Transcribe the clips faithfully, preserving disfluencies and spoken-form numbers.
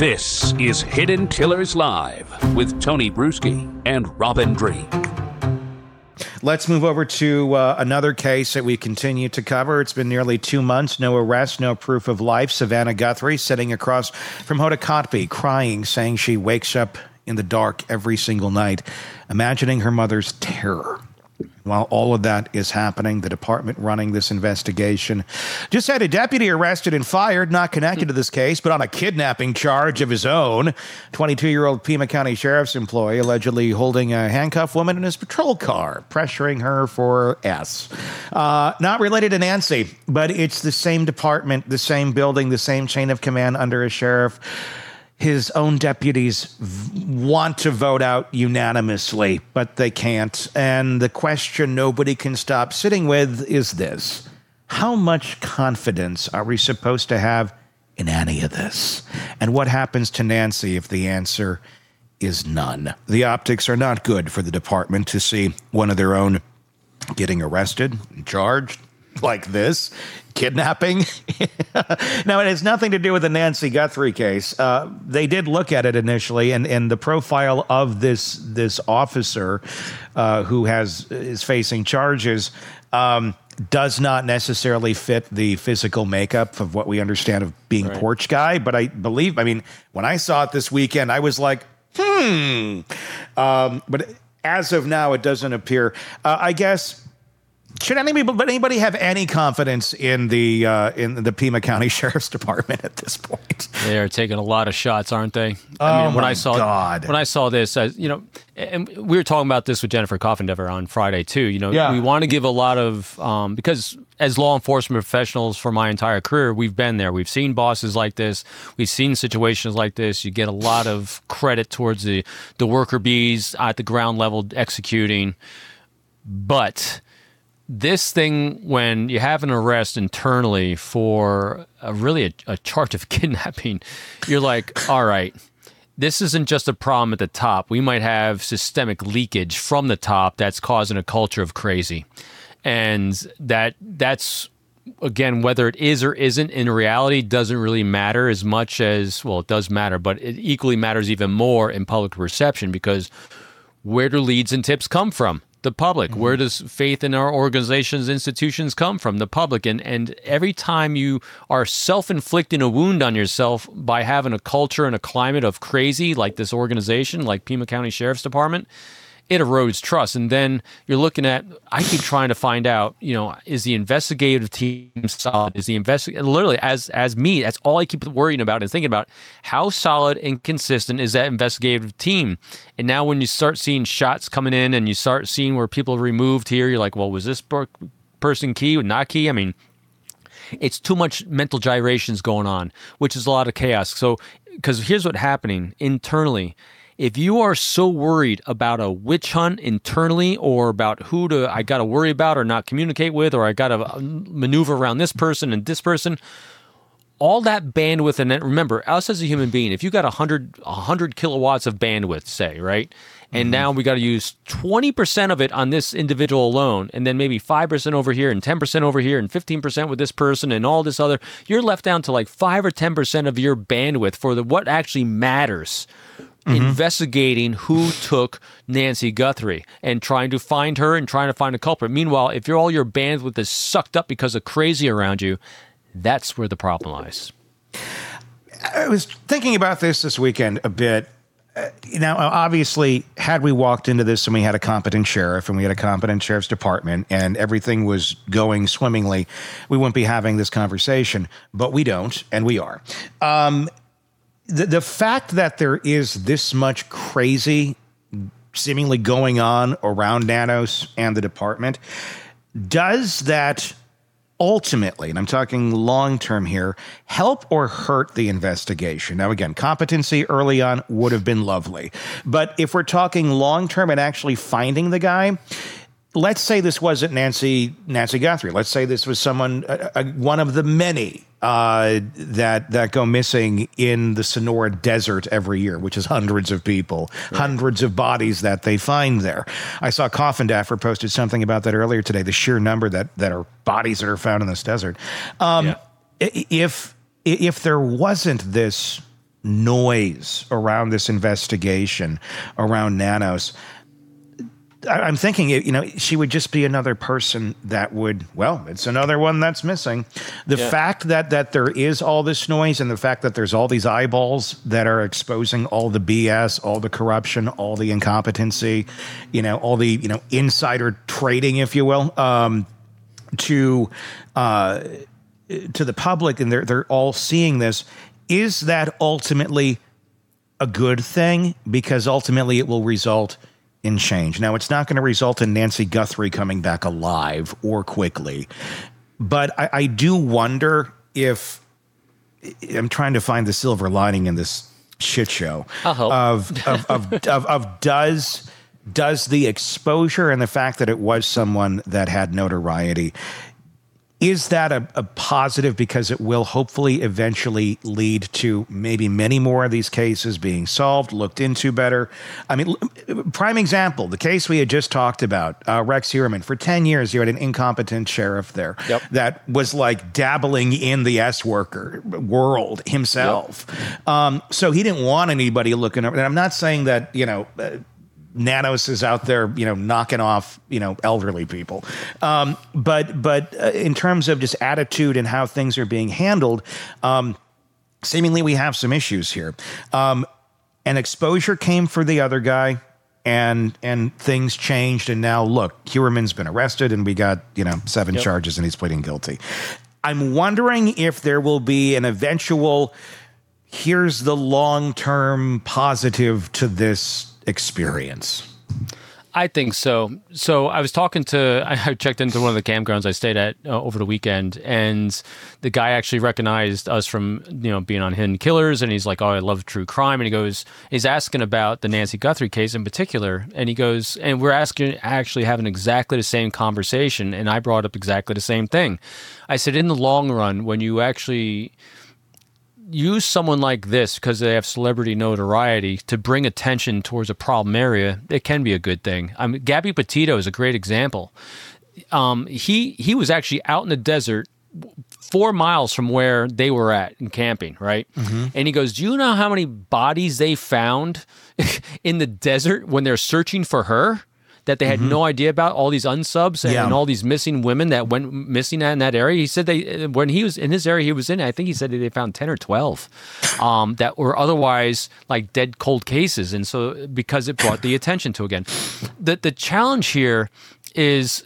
This is Hidden Killers Live with Tony Bruschi and Robin Dreeke. Let's move over to uh, another case that we continue to cover. It's been nearly two months, no arrest, no proof of life. Savannah Guthrie sitting across from Hoda Kotb, crying, saying she wakes up in the dark every single night, imagining her mother's terror. While all of that is happening, the department running this investigation just had a deputy arrested and fired, not connected to this case, but on a kidnapping charge of his own. twenty-two-year-old Pima County Sheriff's employee allegedly holding a handcuffed woman in his patrol car, pressuring her for S. Uh, not related to Nancy, but it's the same department, the same building, the same chain of command under a sheriff. His own deputies v- want to vote out unanimously, but they can't. And the question nobody can stop sitting with is this: how much confidence are we supposed to have in any of this? And what happens to Nancy if the answer is none? The optics are not good for the department to see one of their own getting arrested and charged like this. Kidnapping. Now, it has nothing to do with the Nancy Guthrie case. Uh, they did look at it initially, and, and the profile of this this officer uh, who has is facing charges um, does not necessarily fit the physical makeup of what we understand of being right. Porch guy. But I believe, I mean, when I saw it this weekend, I was like, hmm. Um, but as of now, it doesn't appear. Uh, I guess. Should anybody, anybody have any confidence in the uh, in the Pima County Sheriff's Department at this point? They are taking a lot of shots, aren't they? Oh I mean, when my I saw, God! When I saw this, I, you know, and we were talking about this with Jennifer Coffendever on Friday too. You know, yeah. we want to give a lot of um, because as law enforcement professionals for my entire career, we've been there. We've seen bosses like this. We've seen situations like this. You get a lot of credit towards the the worker bees at the ground level executing, but this thing, when you have an arrest internally for a, really a, a charge of kidnapping, you're like, all right, this isn't just a problem at the top. We might have systemic leakage from the top that's causing a culture of crazy. And that that's, again, whether it is or isn't in reality doesn't really matter as much as, well, it does matter, but it equally matters even more in public perception, because where do leads and tips come from? The public. Mm-hmm. Where does faith in our organizations, institutions come from? The public. And and every time you are self-inflicting a wound on yourself by having a culture and a climate of crazy, like this organization, like Pima County Sheriff's Department, it erodes trust. And then you're looking at, I keep trying to find out, you know, is the investigative team solid? Is the investigate literally as as me, that's all I keep worrying about and thinking about. How solid and consistent is that investigative team? And now when you start seeing shots coming in and you start seeing where people are removed here, you're like, well, was this person key or not key? I mean, it's too much mental gyrations going on, which is a lot of chaos. So, because here's what's happening internally. If you are so worried about a witch hunt internally, or about who to I got to worry about or not communicate with, or I got to maneuver around this person and this person, all that bandwidth, and then remember, us as a human being, if you got one hundred, one hundred kilowatts of bandwidth, say, right, and mm-hmm. now we got to use twenty percent of it on this individual alone, and then maybe five percent over here, and ten percent over here, and fifteen percent with this person, and all this other, you're left down to like five or ten percent of your bandwidth for the what actually matters. Mm-hmm. Investigating who took Nancy Guthrie and trying to find her and trying to find a culprit. Meanwhile, if you're all your bandwidth is sucked up because of crazy around you, that's where the problem lies. I was thinking about this this weekend a bit. Uh, now, obviously, had we walked into this and we had a competent sheriff and we had a competent sheriff's department and everything was going swimmingly, we wouldn't be having this conversation. But we don't, and we are. Um, The, the fact that there is this much crazy seemingly going on around Nanos and the department, does that ultimately, and I'm talking long-term here, help or hurt the investigation? Now, again, competency early on would have been lovely. But if we're talking long-term and actually finding the guy, let's say this wasn't Nancy Nancy Guthrie. Let's say this was someone, uh, uh, one of the many uh, that that go missing in the Sonora Desert every year, which is hundreds of people, right. hundreds of bodies that they find there. I saw Coffendaffer posted something about that earlier today, the sheer number that, that are bodies that are found in this desert. Um, yeah. If if there wasn't this noise around this investigation around Nanos, I'm thinking, you know, she would just be another person that would, well, it's another one that's missing. The Yeah. fact that that there is all this noise and the fact that there's all these eyeballs that are exposing all the B S, all the corruption, all the incompetency, you know, all the, you know, insider trading, if you will, um, to uh, to the public, and they're they're all seeing this. Is that ultimately a good thing? Because ultimately it will result in change. Now, it's not going to result in Nancy Guthrie coming back alive or quickly, but I, I do wonder if I'm trying to find the silver lining in this shit show I'll help. of of, of, of of does does the exposure and the fact that it was someone that had notoriety, is that a, a positive, because it will hopefully eventually lead to maybe many more of these cases being solved, looked into better? I mean, prime example, the case we had just talked about, uh, Rex Heuermann. For ten years, you had an incompetent sheriff there Yep. that was like dabbling in the S-worker world himself. Yep. Um, so he didn't want anybody looking over. And I'm not saying that, you know, uh, Nanos is out there, you know, knocking off, you know, elderly people. Um, but but uh, in terms of just attitude and how things are being handled, um, seemingly we have some issues here. Um, an exposure came for the other guy, and and things changed. And now, look, Heuermann's been arrested, and we got, you know, seven Yep. charges, and he's pleading guilty. I'm wondering if there will be an eventual, here's the long-term positive to this experience. I think so. So I was talking to, I checked into one of the campgrounds I stayed at uh, over the weekend, and the guy actually recognized us from, you know, being on Hidden Killers, and he's like, oh, I love true crime. And he goes, he's asking about the Nancy Guthrie case in particular. And he goes, and we're asking, actually having exactly the same conversation. And I brought up exactly the same thing. I said, in the long run, when you actually use someone like this because they have celebrity notoriety to bring attention towards a problem area, it can be a good thing. I mean, Gabby Petito is a great example. Um, he he was actually out in the desert four miles from where they were at and camping, right? Mm-hmm. And he goes, do you know how many bodies they found in the desert when they're searching for her? That they had mm-hmm. no idea about, all these unsubs and, yeah. and all these missing women that went missing in that area. He said they, when he was in his area he was in, I think he said they found ten or twelve um, that were otherwise like dead cold cases. And so because it brought the attention to again. The, the challenge here is,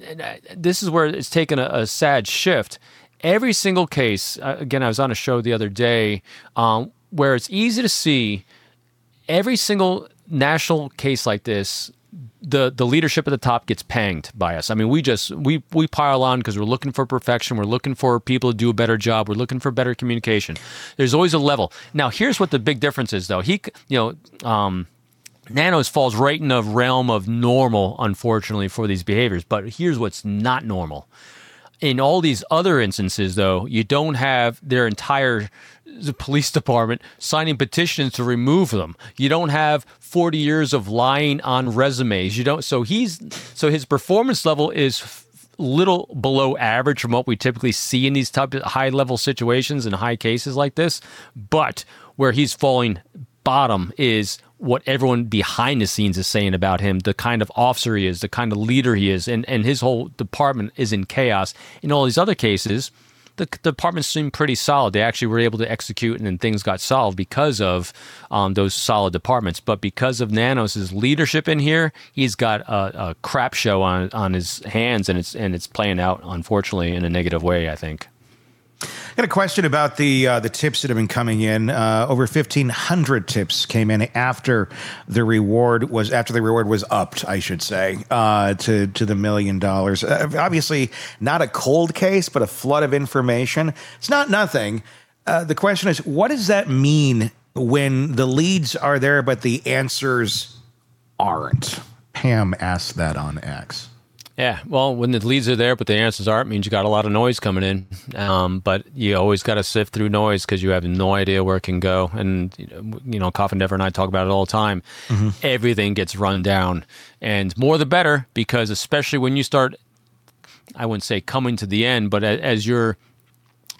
this is where it's taken a, a sad shift. Every single case, uh, again, I was on a show the other day um, where it's easy to see every single national case like this, the the leadership at the top gets panged by us. I mean, we just, we we pile on because we're looking for perfection. We're looking for people to do a better job. We're looking for better communication. There's always a level. Now, here's what the big difference is, though. He, you know, um, Nanos falls right in the realm of normal, unfortunately, for these behaviors. But here's what's not normal. In all these other instances, though, you don't have their entire police department signing petitions to remove them. You don't have forty years of lying on resumes. You don't. So he's so his performance level is f- little below average from what we typically see in these type of high level situations and high cases like this. But where he's falling bottom is what everyone behind the scenes is saying about him, the kind of officer he is, the kind of leader he is, and, and his whole department is in chaos. In all these other cases, the, the department seemed pretty solid. They actually were able to execute, and then things got solved because of um, those solid departments. But because of Nanos' leadership in here, he's got a, a crap show on on his hands, and it's and it's playing out, unfortunately, in a negative way, I think. I got a question about the uh, the tips that have been coming in. Uh, over fifteen hundred tips came in after the reward was after the reward was upped, I should say, uh, to to the million dollars. Uh, obviously, not a cold case, but a flood of information. It's not nothing. Uh, the question is, what does that mean when the leads are there, but the answers aren't? Pam asked that on X. Yeah, well, when the leads are there, but the answers aren't, means you got a lot of noise coming in. Um, but you always got to sift through noise because you have no idea where it can go. And, you know, Coffin Dever and I talk about it all the time. Mm-hmm. Everything gets run down. And more the better, because especially when you start, I wouldn't say coming to the end, but as you're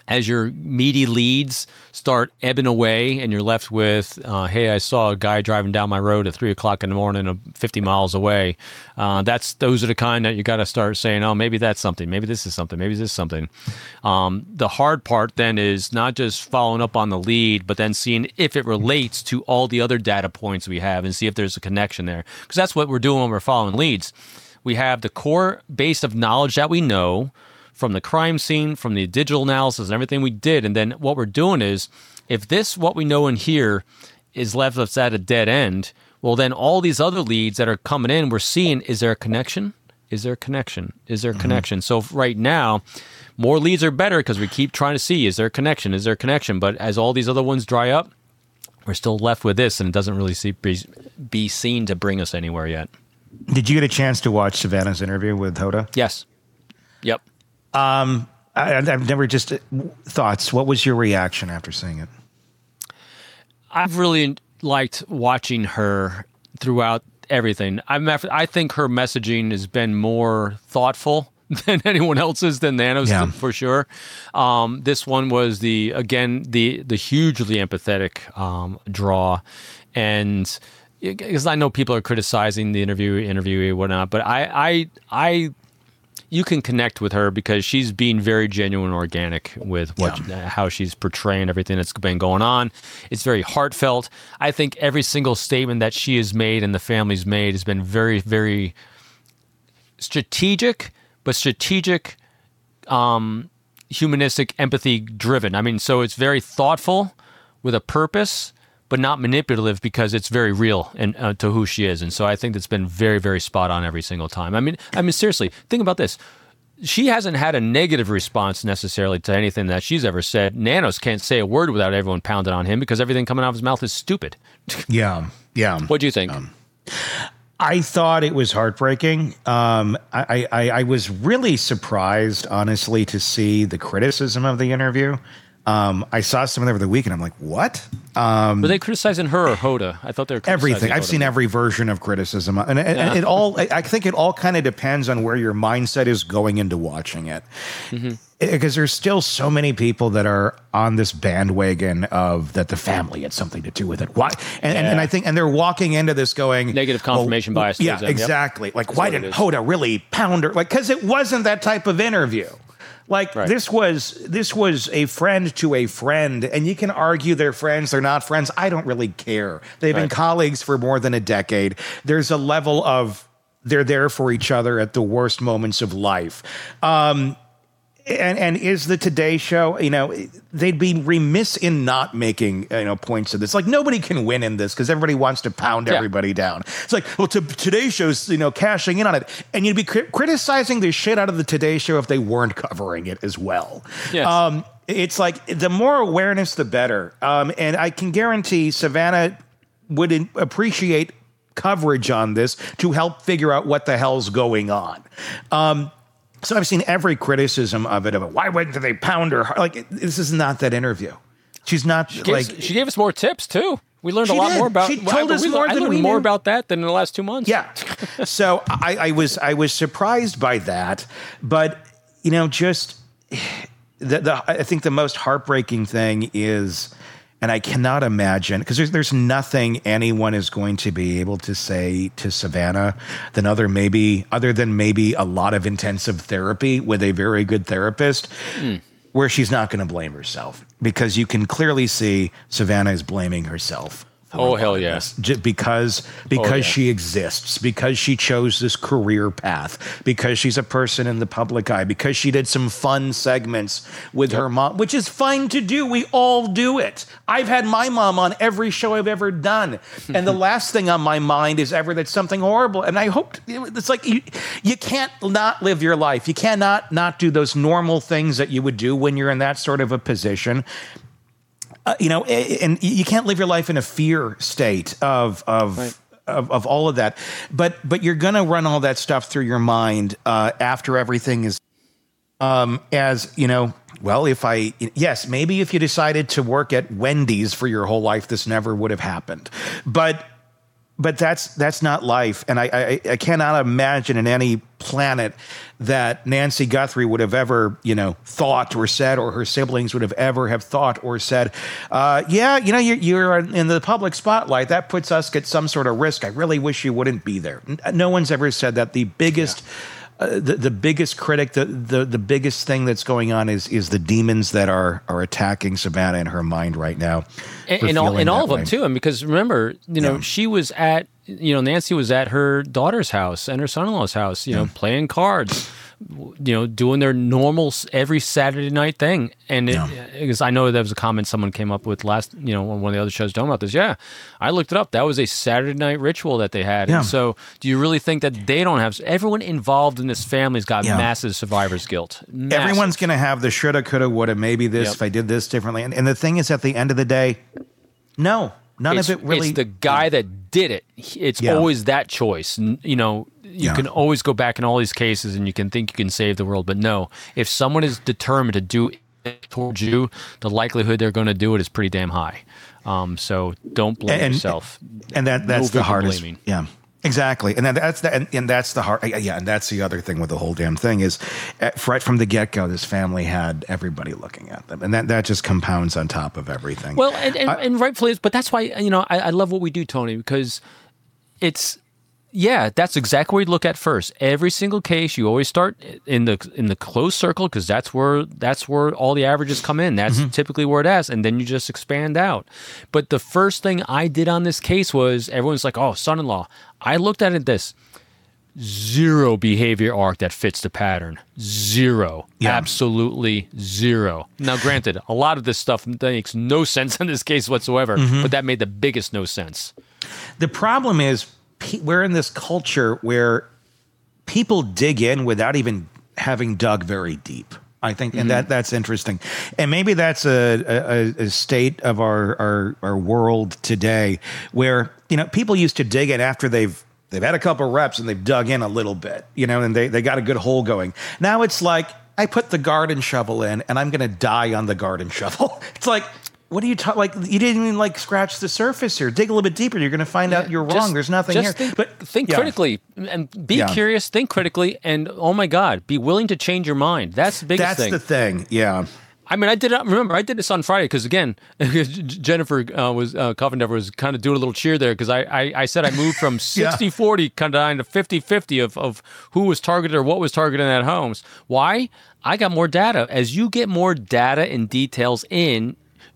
as your meaty leads start ebbing away and you're left with, uh, hey, I saw a guy driving down my road at three o'clock in the morning, uh, fifty miles away. Uh, that's those are the kind that you got to start saying, oh, maybe that's something. Maybe this is something. Maybe this is something. Um, the hard part then is not just following up on the lead, but then seeing if it relates to all the other data points we have and see if there's a connection there. Because that's what we're doing when we're following leads. We have the core base of knowledge that we know from the crime scene, from the digital analysis and everything we did. And then what we're doing is, if this, what we know in here, is left us at a dead end, well, then all these other leads that are coming in, we're seeing, is there a connection? Is there a connection? Is there a mm-hmm. connection? So right now, more leads are better because we keep trying to see, is there a connection? Is there a connection? But as all these other ones dry up, we're still left with this, and it doesn't really see, be, be seen to bring us anywhere yet. Did you get a chance to watch Savannah's interview with Hoda? Yes. Yep. Um, I, I've never just thoughts. What was your reaction after seeing it? I've really liked watching her throughout everything. I'm, I think her messaging has been more thoughtful than anyone else's, than Nano's, yeah. for sure. Um, this one was the again the the hugely empathetic um, draw, and because I know people are criticizing the interview, interviewee, whatnot, but I I I. You can connect with her because she's being very genuine and organic with what yeah. how she's portraying everything that's been going on. It's very heartfelt. I think every single statement that she has made and the family's made has been very, very strategic, but strategic, um, humanistic, empathy-driven. I mean, so it's very thoughtful with a purpose, but not manipulative because it's very real and uh, to who she is. And so I think that's been very, very spot on every single time. I mean, I mean, seriously, think about this. She hasn't had a negative response necessarily to anything that she's ever said. Nanos can't say a word without everyone pounding on him because everything coming out of his mouth is stupid. Yeah, yeah. What do you think? Um, I thought it was heartbreaking. Um, I, I, I was really surprised, honestly, to see the criticism of the interview. Um, I saw some of them over the weekend. I'm like, what? Um, Were they criticizing her or Hoda? I thought they were criticizing everything. I've Hoda. seen every version of criticism, and, and Yeah. it all. I think it all kind of depends on where your mindset is going into watching it, Mm-hmm. because there's still so many people that are on this bandwagon of that the family had something to do with it. Why? And, and, and I think, and they're walking into this going Negative confirmation well, bias. Yeah, towards them. Yep. exactly. Like, That's why what it didn't is. Hoda really pound her? Like, because it wasn't that type of interview. Like Right. this was this was a friend to a friend, and you can argue they're friends, they're not friends. I don't really care. They've been Right. colleagues for more than a decade. There's a level of they're there for each other at the worst moments of life. Um, and and is the Today Show, you know, they'd be remiss in not making, you know, points of this. Like, nobody can win in this because everybody wants to pound Yeah. everybody down. It's like, well, to, Today Show's, you know, cashing in on it. And you'd be cri- criticizing the shit out of the Today Show if they weren't covering it as well. Yes. Um, it's like, the more awareness, the better. Um, and I can guarantee Savannah would in- appreciate coverage on this to help figure out what the hell's going on. Um, So I've seen every criticism of it, of it. Why wouldn't they pound her? Like, this is not that interview. She's not She like. gave, she gave us more tips too. We learned a She lot did. more about. She told I, us we, more I than learned we more knew. about that than in the last two months. Yeah. So I, I was I was surprised by that, but you know, just the, the I think the most heartbreaking thing is. And I cannot imagine, because there's, there's nothing anyone is going to be able to say to Savannah than other maybe other than maybe a lot of intensive therapy with a very good therapist, mm. where she's not going to blame herself, because you can clearly see Savannah is blaming herself. Oh, hell yes. Yeah. Because because oh, yeah. she exists, because she chose this career path, because she's a person in the public eye, because she did some fun segments with yep. her mom, which is fine to do. We all do it. I've had my mom on every show I've ever done. And the last thing on my mind is ever that something horrible. And I hope it's like you, you can't not live your life. You cannot not do those normal things that you would do when you're in that sort of a position. Uh, you know, and you can't live your life in a fear state of of, right. of of all of that. But but you're gonna run all that stuff through your mind uh, after everything is, um, as you know. Well, if I yes, maybe if you decided to work at Wendy's for your whole life, this never would have happened. But but that's that's not life, and I, I I cannot imagine in any planet that Nancy Guthrie would have ever, you know, thought or said, or her siblings would have ever have thought or said, uh, yeah, you know, you're, you're in the public spotlight. That puts us at some sort of risk. I really wish you wouldn't be there. No one's ever said that. The biggest. Yeah. Uh, the, the biggest critic, the, the the biggest thing that's going on is is the demons that are are attacking Savannah in her mind right now. And, and all, and all of way. them too. And because remember, you know, yeah. she was at, you know, Nancy was at her daughter's house and her son-in-law's house, you yeah. know, playing cards, you know, doing their normal every Saturday night thing. And it, yeah. because I know there was a comment someone came up with last, you know, on one of the other shows talking about this. Yeah, I looked it up. That was a Saturday night ritual that they had. Yeah. And so do you really think that they don't have, everyone involved in this family's got yeah. massive survivor's guilt. Massive. Everyone's going to have the shoulda, coulda, woulda, maybe this, yep. if I did this differently. And, and the thing is, at the end of the day, no, none it's, of it really. It's the guy yeah. that did it. It's yeah. always that choice. You know, you yeah. can always go back in all these cases and you can think you can save the world. But no, if someone is determined to do it towards you, the likelihood they're going to do it is pretty damn high. Um, so don't blame and, yourself. And that that's no the hardest. Blaming. Yeah. Exactly, and that's the and, and that's the hard. Yeah, and that's the other thing with the whole damn thing is, right from the get go, this family had everybody looking at them, and that, that just compounds on top of everything. Well, and and, I, and rightfully, but that's why, you know, I, I love what we do, Tony, because it's. Yeah, that's exactly what you look at first. Every single case, you always start in the in the closed circle because that's where that's where all the averages come in. That's mm-hmm. typically where it is, and then you just expand out. But the first thing I did on this case was everyone's like, "Oh, son-in-law." I looked at it this zero behavior arc that fits the pattern. Zero, yeah. Absolutely zero. Now, granted, a lot of this stuff makes no sense in this case whatsoever, mm-hmm. but that made the biggest no sense. The problem is, we're in this culture where people dig in without even having dug very deep. I think, and mm-hmm. that that's interesting, and maybe that's a, a, a state of our, our our world today, where you know people used to dig in after they've they've had a couple reps and they've dug in a little bit, you know, and they they got a good hole going. Now it's like I put the garden shovel in, and I'm going to die on the garden shovel. It's like. What are you talking? Like you didn't even like scratch the surface here. Dig a little bit deeper. You're going to find yeah, out you're wrong. Just, There's nothing just here. Think, but think yeah. critically and be yeah. curious. Think critically, and oh my God, be willing to change your mind. That's the biggest That's thing. That's the thing. Yeah. I mean, I did it. Remember, I did this on Friday because again, Jennifer uh, was uh, Coffendever was kind of doing a little cheer there because I, I I said I moved from sixty forty kind of down to fifty fifty of of who was targeted or what was targeted at homes. Why? I got more data. As you get more data and details in,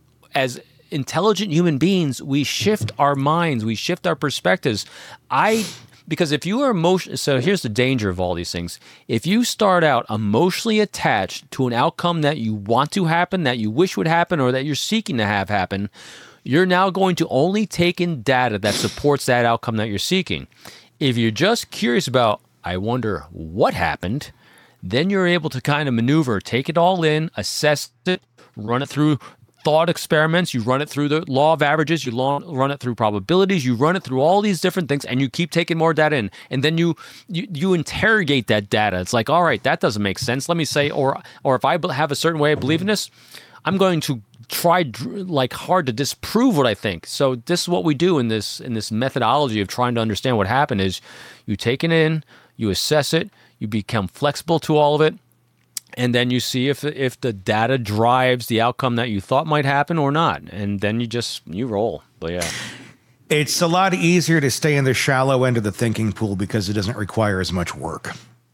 as intelligent human beings, we shift our minds, we shift our perspectives. I, because if you are emotion, so here's the danger of all these things. If you start out emotionally attached to an outcome that you want to happen, that you wish would happen, or that you're seeking to have happen, you're now going to only take in data that supports that outcome that you're seeking. If you're just curious about, I wonder what happened, then you're able to kind of maneuver, take it all in, assess it, run it through thought experiments, you run it through the law of averages, you run it through probabilities, you run it through all these different things, and you keep taking more data in. And then you you, you interrogate that data. It's like, all right, that doesn't make sense. Let me say, or or if I have a certain way of believing this, I'm going to try like hard to disprove what I think. So this is what we do in this in this methodology of trying to understand what happened is you take it in, you assess it, you become flexible to all of it, and then you see if if the data drives the outcome that you thought might happen or not. And then you just, you roll. But yeah. It's a lot easier to stay in the shallow end of the thinking pool because it doesn't require as much work.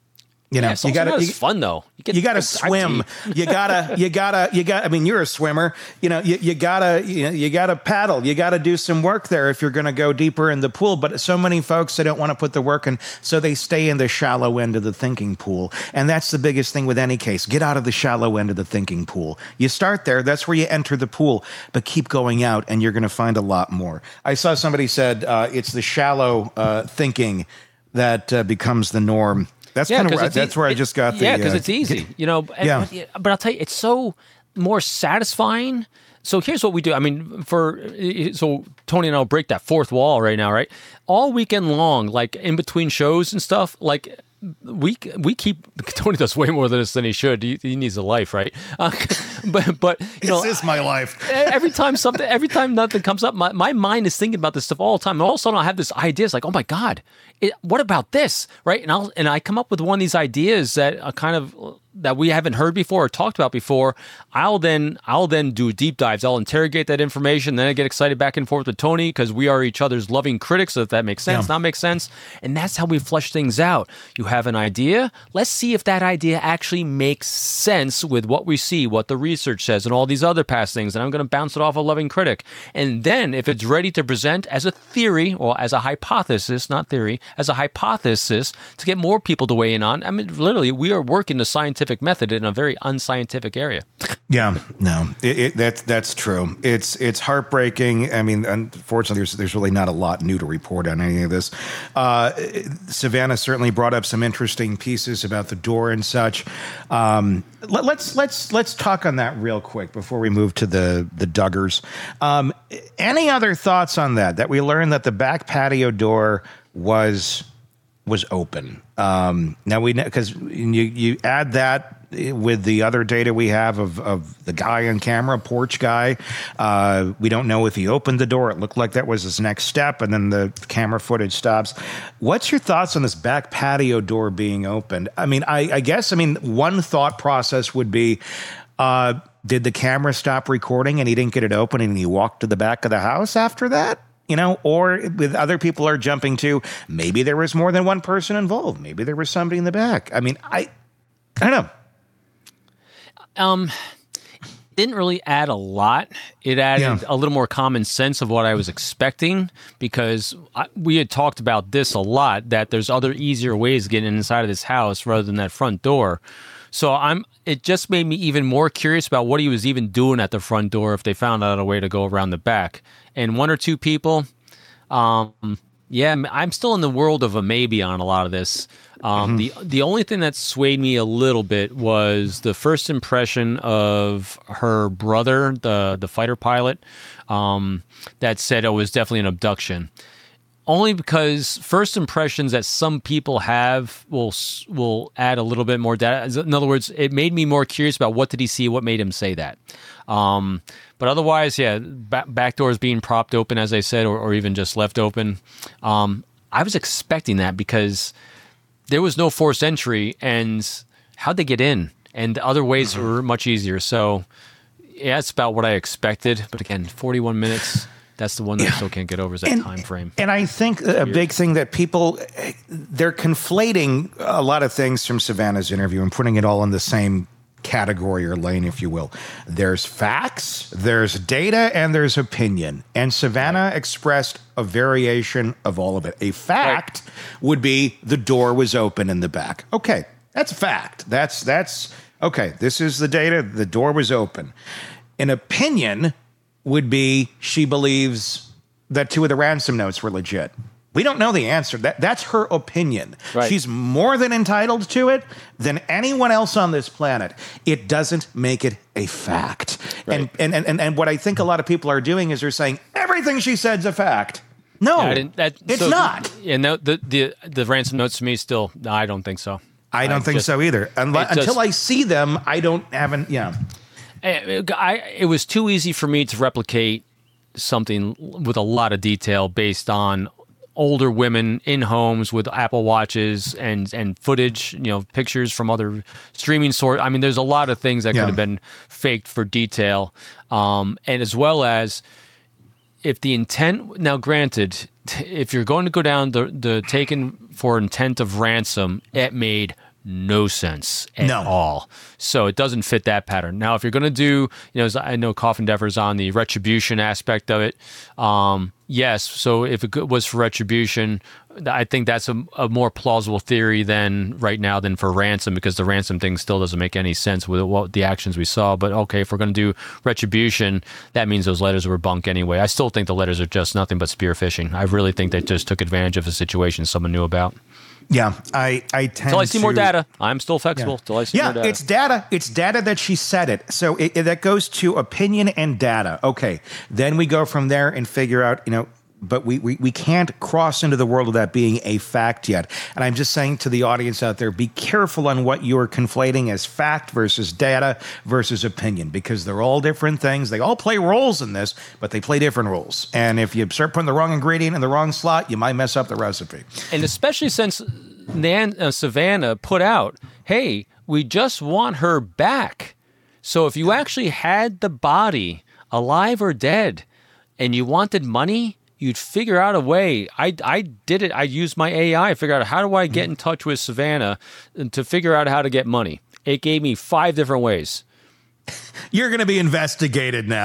You know, yeah, it's you gotta, it's fun though. You, get you gotta swim. you gotta, you gotta, you gotta, I mean, you're a swimmer, you know, you, you gotta, you know, you gotta paddle. You gotta do some work there if you're going to go deeper in the pool. But so many folks, they don't want to put the work in. So they stay in the shallow end of the thinking pool. And that's the biggest thing with any case. Get out of the shallow end of the thinking pool. You start there. That's where you enter the pool, but keep going out and you're going to find a lot more. I saw somebody said uh, it's the shallow uh, thinking that uh, becomes the norm. That's yeah, kind of that's e- where I just got the yeah because uh, it's easy, you know. And, yeah. But, but I'll tell you, it's so more satisfying. So here's what we do. I mean, for so Tony and I'll break that fourth wall right now, right? All weekend long, like in between shows and stuff. Like we we keep Tony does way more than this than he should. He, he needs a life, right? Uh, but but you know, this is my life. every time something, every time nothing comes up, my, my mind is thinking about this stuff all the time. And all of a sudden, I have this idea. It's like, oh my god, it, what about this, right? And I'll and I come up with one of these ideas that are kind of that we haven't heard before or talked about before. I'll then I'll then do deep dives. I'll interrogate that information. Then I get excited back and forth with Tony because we are each other's loving critics. So if that makes sense, Yeah. not makes sense, and that's how we flush things out. You have an idea. Let's see if that idea actually makes sense with what we see, what the research says, and all these other past things. And I'm going to bounce it off a loving critic. And then if it's ready to present as a theory or as a hypothesis, not theory, as a hypothesis to get more people to weigh in on. I mean, literally, we are working the scientific method in a very unscientific area. Yeah, no, it, it, that's that's true. It's it's heartbreaking. I mean, unfortunately, there's there's really not a lot new to report on any of this. Uh, Savannah certainly brought up some interesting pieces about the door and such. Um, let, let's let's let's talk on that real quick before we move to the the Duggars. Um, any other thoughts on that? That we learned that the back patio door was was open. Um, now we know because you you add that with the other data we have of, of the guy on camera, porch guy. Uh, we don't know if he opened the door. It looked like that was his next step, and then the camera footage stops. What's your thoughts on this back patio door being opened? I mean, I, I guess, I mean, one thought process would be, uh, did the camera stop recording and he didn't get it open and he walked to the back of the house after that? You know, or with other people are jumping to, maybe there was more than one person involved. Maybe there was somebody in the back. I mean, I, I don't know. Um, didn't really add a lot. It added Yeah. a little more common sense of what I was expecting because I, we had talked about this a lot, that there's other easier ways of getting inside of this house rather than that front door. So I'm. It just made me even more curious about what he was even doing at the front door if they found out a way to go around the back. And one or two people, um, yeah, I'm still in the world of a maybe on a lot of this. Um, mm-hmm. The the only thing that swayed me a little bit was the first impression of her brother, the the fighter pilot, um, that said it was definitely an abduction. Only because first impressions that some people have will will add a little bit more data. In other words, it made me more curious about what did he see, what made him say that. Um, but otherwise, yeah, back, back doors being propped open, as I said, or, or even just left open. Um, I was expecting that because there was no forced entry, and how'd they get in? And the other ways mm-hmm. were much easier. So, yeah, it's about what I expected. But again, forty-one minutes. That's the one that I still can't get over is that and, time frame. And I think a big thing that people, they're conflating a lot of things from Savannah's interview and putting it all in the same category or lane, if you will. There's facts, there's data, and there's opinion. And Savannah right. expressed a variation of all of it. A fact right. would be the door was open in the back. Okay, that's a fact. That's, that's, okay, this is the data. The door was open. An opinion would be she believes that two of the ransom notes were legit. We don't know the answer. That That's her opinion. Right. She's more than entitled to it than anyone else on this planet. It doesn't make it a fact. Right. And, and, and, and what I think a lot of people are doing is they're saying, everything she said's a fact. No, yeah, that, it's so, not. And the, the, the, the ransom notes to me still, no, I don't think so. I don't I think just, so either. Unless, just, until I see them, I don't haven't, yeah. I, it was too easy for me to replicate something with a lot of detail based on older women in homes with Apple Watches and, and footage, you know, pictures from other streaming sources. I mean, there's a lot of things that yeah. could have been faked for detail. Um, and as well as if the intent, now granted, if you're going to go down the, the taken for intent of ransom, it made no sense at no. all. So it doesn't fit that pattern. Now, if you're going to do, you know, as I know Coffin Deffer's on the retribution aspect of it. Um, yes. So if it was for retribution, I think that's a, a more plausible theory than right now than for ransom, because the ransom thing still doesn't make any sense with what the actions we saw. But okay, if we're going to do retribution, that means those letters were bunk anyway. I still think the letters are just nothing but spearfishing. I really think they just took advantage of a situation someone knew about. Yeah, I, I tend Until I see to, more data. I'm still flexible. Yeah, Until I see yeah more data. it's data. It's data that she said it. So it, it, that goes to opinion and data. Okay, then we go from there and figure out, you know, but we, we, we can't cross into the world of that being a fact yet. And I'm just saying to the audience out there, be careful on what you're conflating as fact versus data versus opinion, because they're all different things. They all play roles in this, but they play different roles. And if you start putting the wrong ingredient in the wrong slot, you might mess up the recipe. And especially since Nan, uh, Savannah put out, hey, we just want her back. So if you actually had the body, alive or dead, and you wanted money, you'd figure out a way. I, I did it. I used my A I. I figured out, how do I get in touch with Savannah to figure out how to get money? It gave me five different ways. You're going to be investigated now.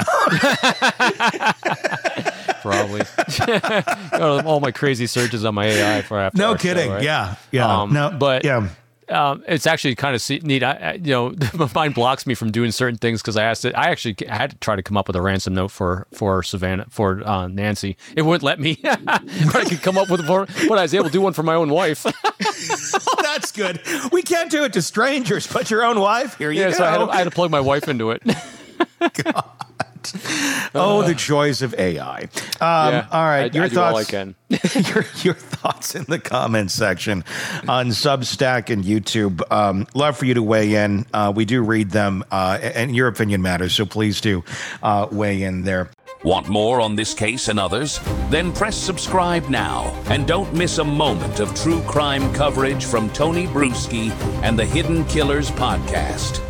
Probably. All my crazy searches on my A I for after. No kidding. Show, right? Yeah. Yeah. Um, no, but yeah. Um, it's actually kind of neat. I, I, you know, my mind blocks me from doing certain things because I asked it. I actually had to try to come up with a ransom note for for Savannah, for uh, Nancy. It wouldn't let me. But I could come up with one, but I was able to do one for my own wife. Oh, that's good. We can't do it to strangers, but your own wife. Here you yeah, go. So I had, to, I had to plug my wife into it. God. Oh, the joys of A I. Um, yeah, all right, I, your I do thoughts. all I can. your, your thoughts in the comments section on Substack and YouTube. Um, love for you to weigh in. Uh, we do read them, uh, and your opinion matters. So please do uh, weigh in there. Want more on this case and others? Then press subscribe now and don't miss a moment of true crime coverage from Tony Bruschi and the Hidden Killers podcast.